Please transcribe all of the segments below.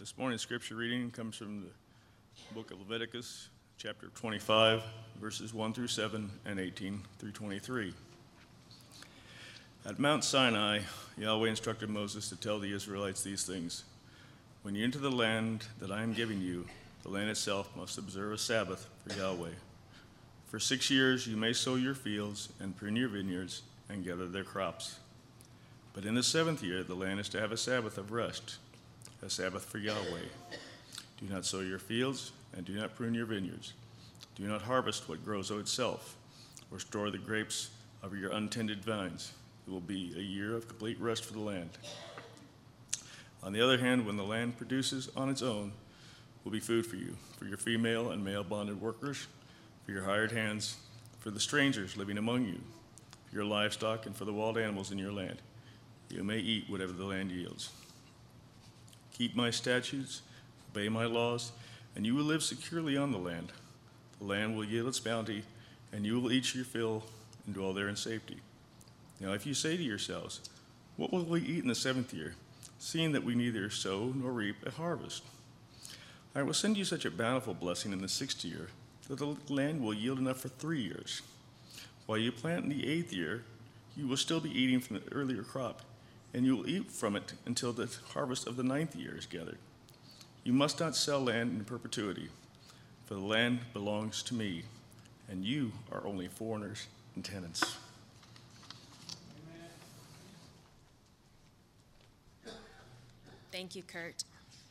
This morning's scripture reading comes from the book of Leviticus, chapter 25, verses 1 through 7 and 18 through 23. At Mount Sinai, Yahweh instructed Moses to tell the Israelites these things. When you enter the land that I am giving you, the land itself must observe a Sabbath for Yahweh. For 6 years you may sow your fields and prune your vineyards and gather their crops. But in the 7th year the land is to have a Sabbath of rest, a Sabbath for Yahweh. Do not sow your fields and do not prune your vineyards. Do not harvest what grows of itself, or store the grapes of your untended vines. It will be a year of complete rest for the land. On the other hand, when the land produces on its own, will be food for you, for your female and male bonded workers, for your hired hands, for the strangers living among you, for your livestock, and for the wild animals in your land. You may eat whatever the land yields. Keep my statutes, obey my laws, and you will live securely on the land. The land will yield its bounty, and you will eat your fill and dwell there in safety. Now if you say to yourselves, what will we eat in the 7th year, seeing that we neither sow nor reap a harvest? I will send you such a bountiful blessing in the 6th year, that the land will yield enough for 3 years. While you plant in the 8th year, you will still be eating from the earlier crop, and you will eat from it until the harvest of the 9th year is gathered. You must not sell land in perpetuity, for the land belongs to me, and you are only foreigners and tenants. Thank you, Kurt.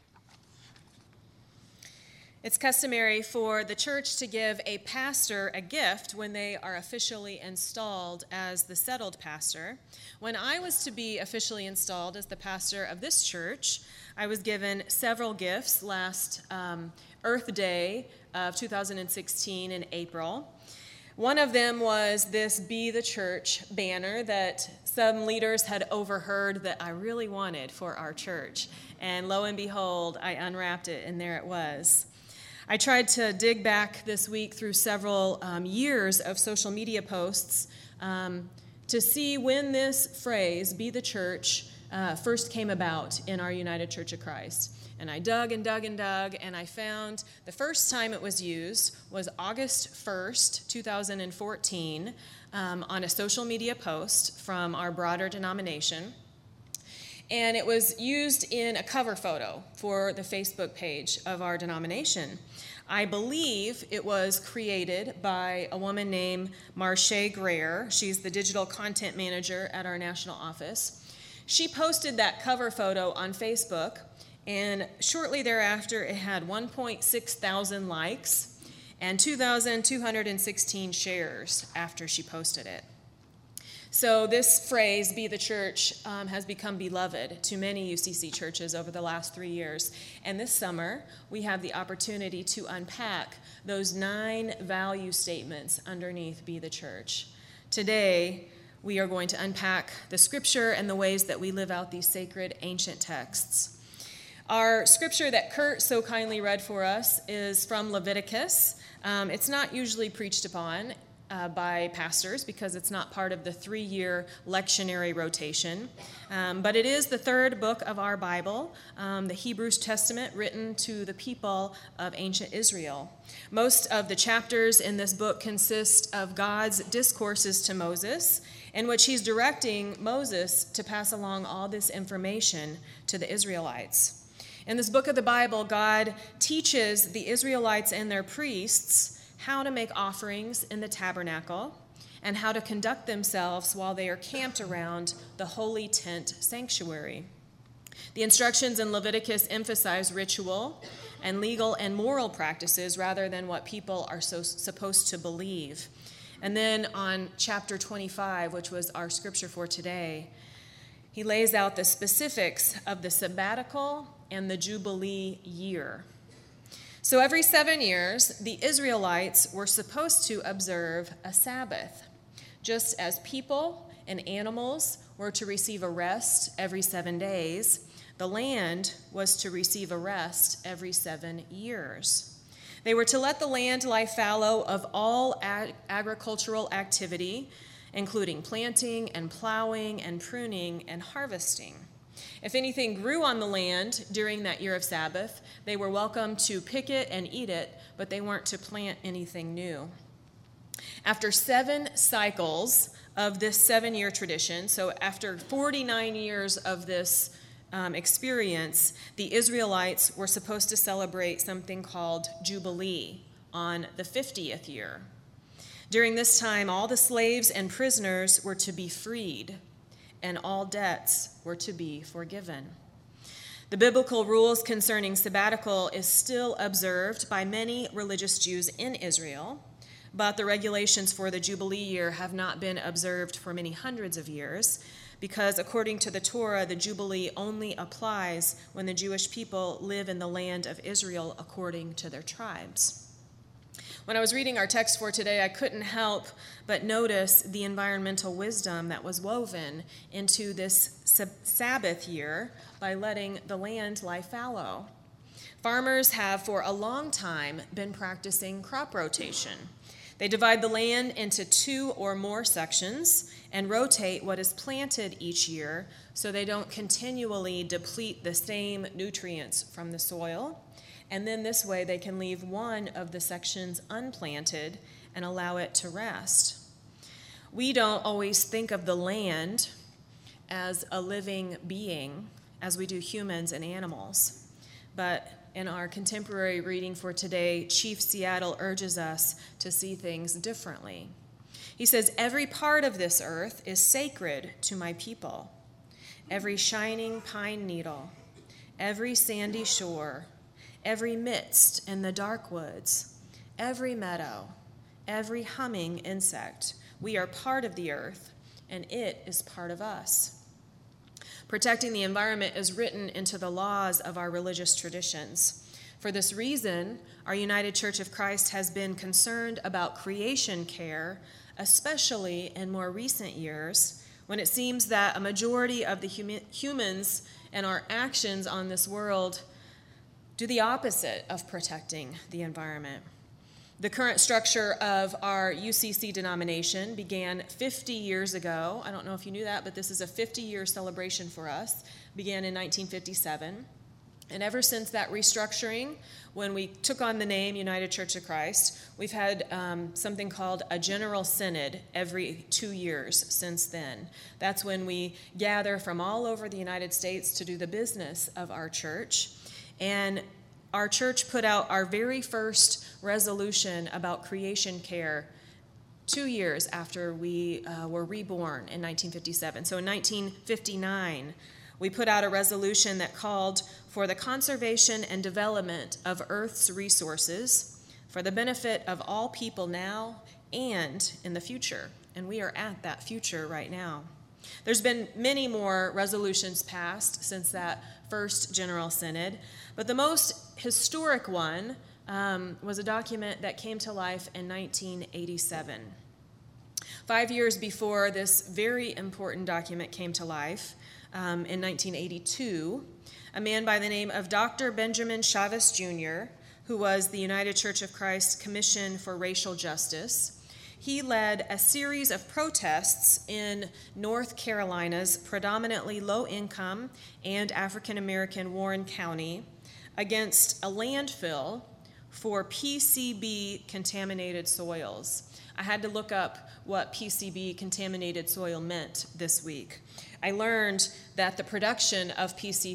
It's customary for the church to give a pastor a gift when they are officially installed as the settled pastor. When I was to be officially installed as the pastor of this church, I was given several gifts last Earth Day of 2016 in April. One of them was this Be the Church banner that some leaders had overheard that I really wanted for our church. And lo and behold, I unwrapped it, and there it was. I tried to dig back this week through several years of social media posts to see when this phrase, Be the Church, first came about in our United Church of Christ. And I dug and dug and dug, and I found the first time it was used was August 1st, 2014, on a social media post from our broader denomination. And it was used in a cover photo for the Facebook page of our denomination. I believe it was created by a woman named Marche Greer. She's the digital content manager at our national office. She posted that cover photo on Facebook, and shortly thereafter it had 1.6 thousand likes and 2,216 shares after she posted it. So this phrase, Be the Church, has become beloved to many UCC churches over the last 3 years. And this summer, we have the opportunity to unpack those 9 value statements underneath Be the Church. Today, we are going to unpack the scripture and the ways that we live out these sacred ancient texts. Our scripture that Kurt so kindly read for us is from Leviticus. It's not usually preached upon by pastors because it's not part of the 3-year lectionary rotation. But it is the 3rd book of our Bible, the Hebrew Testament written to the people of ancient Israel. Most of the chapters in this book consist of God's discourses to Moses, in which he's directing Moses to pass along all this information to the Israelites. In this book of the Bible, God teaches the Israelites and their priests how to make offerings in the tabernacle, and how to conduct themselves while they are camped around the holy tent sanctuary. The instructions in Leviticus emphasize ritual and legal and moral practices rather than what people are supposed to believe. And then on chapter 25, which was our scripture for today, he lays out the specifics of the sabbatical and the Jubilee year. So every 7 years, the Israelites were supposed to observe a Sabbath, just as people and animals were to receive a rest every 7 days. The land was to receive a rest every 7 years. They were to let the land lie fallow of all agricultural activity, including planting and plowing and pruning and harvesting. If anything grew on the land during that year of Sabbath, they were welcome to pick it and eat it, but they weren't to plant anything new. After 7 cycles of this 7-year tradition, so after 49 years of this experience, the Israelites were supposed to celebrate something called Jubilee on the 50th year. During this time, all the slaves and prisoners were to be freed, and all debts were to be forgiven. The biblical rules concerning sabbatical is still observed by many religious Jews in Israel, but the regulations for the Jubilee year have not been observed for many hundreds of years, because according to the Torah, the Jubilee only applies when the Jewish people live in the land of Israel according to their tribes. When I was reading our text for today, I couldn't help but notice the environmental wisdom that was woven into this Sabbath year by letting the land lie fallow. Farmers have for a long time been practicing crop rotation. They divide the land into 2 or more sections and rotate what is planted each year so they don't continually deplete the same nutrients from the soil. And then this way they can leave one of the sections unplanted and allow it to rest. We don't always think of the land as a living being as we do humans and animals. But in our contemporary reading for today, Chief Seattle urges us to see things differently. He says, "Every part of this earth is sacred to my people. Every shining pine needle, every sandy shore, every mist in the dark woods, every meadow, every humming insect. We are part of the earth, and it is part of us." Protecting the environment is written into the laws of our religious traditions. For this reason, our United Church of Christ has been concerned about creation care, especially in more recent years, when it seems that a majority of the humans and our actions on this world do the opposite of protecting the environment. The current structure of our UCC denomination began 50 years ago. I don't know if you knew that, but this is a 50-year celebration for us. Began in 1957. And ever since that restructuring, when we took on the name United Church of Christ, we've had something called a General Synod every 2 years since then. That's when we gather from all over the United States to do the business of our church. And our church put out our very first resolution about creation care 2 years after we were reborn in 1957. So in 1959, we put out a resolution that called for the conservation and development of Earth's resources for the benefit of all people now and in the future. And we are at that future right now. There's been many more resolutions passed since that first General Synod, but the most historic one was a document that came to life in 1987. 5 years before this very important document came to life, in 1982, a man by the name of Dr. Benjamin Chavez Jr., who was the United Church of Christ Commission for Racial Justice, he led a series of protests in North Carolina's predominantly low-income and African-American Warren County against a landfill for PCB-contaminated soils. I had to look up what PCB-contaminated soil meant this week. I learned that the production of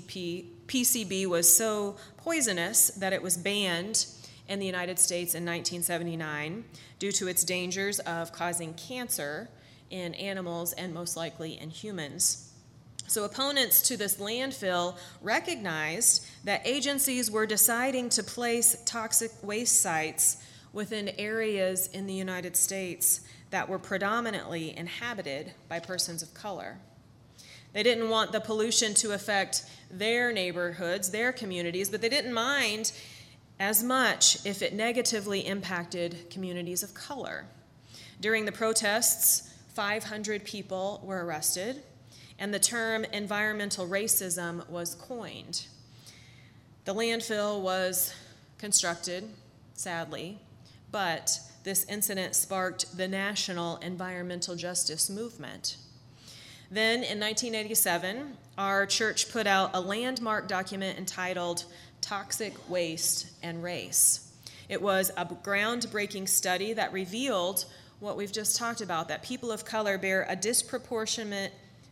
PCB was so poisonous that it was banned in the United States in 1979 due to its dangers of causing cancer in animals and most likely in humans. So opponents to this landfill recognized that agencies were deciding to place toxic waste sites within areas in the United States that were predominantly inhabited by persons of color. They didn't want the pollution to affect their neighborhoods, their communities, but they didn't mind as much if it negatively impacted communities of color. During the protests, 500 people were arrested, and the term environmental racism was coined. The landfill was constructed, sadly, but this incident sparked the national environmental justice movement. Then in 1987, our church put out a landmark document entitled Toxic Waste and Race. It was a groundbreaking study that revealed what we've just talked about, that people of color bear a disproportionate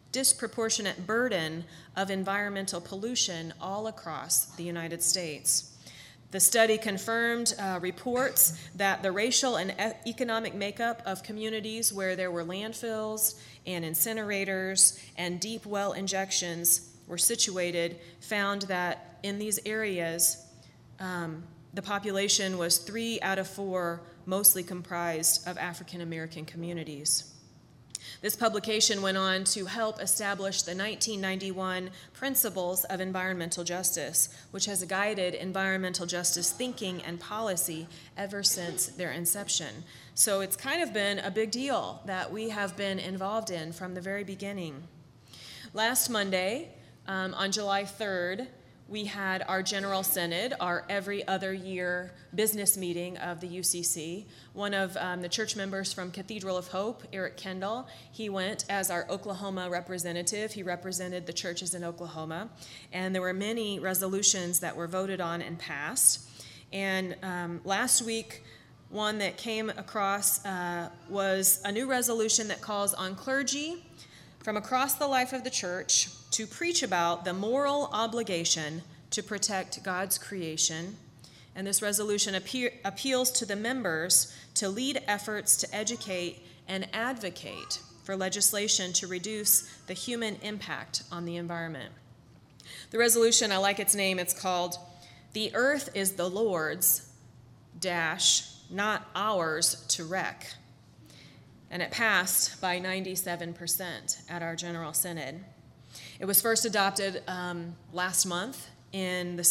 burden of environmental pollution all across the United States. The study confirmed reports that the racial and economic makeup of communities where there were landfills and incinerators and deep well injections were situated found that in these areas, the population was 3 out of 4 mostly comprised of African American communities. This publication went on to help establish the 1991 Principles of Environmental Justice, which has guided environmental justice thinking and policy ever since their inception. So it's kind of been a big deal that we have been involved in from the very beginning. Last Monday, on July 3rd, we had our General Synod, our every other year business meeting of the UCC. One of the church members from Cathedral of Hope, Eric Kendall, he went as our Oklahoma representative. He represented the churches in Oklahoma. And there were many resolutions that were voted on and passed. And last week, one that came across was a new resolution that calls on clergy from across the life of the church to preach about the moral obligation to protect God's creation. And this resolution appeals to the members to lead efforts to educate and advocate for legislation to reduce the human impact on the environment. The resolution, I like its name, it's called "The Earth is the Lord's, not ours to wreck." And it passed by 97% at our General Synod. It was first adopted last month in the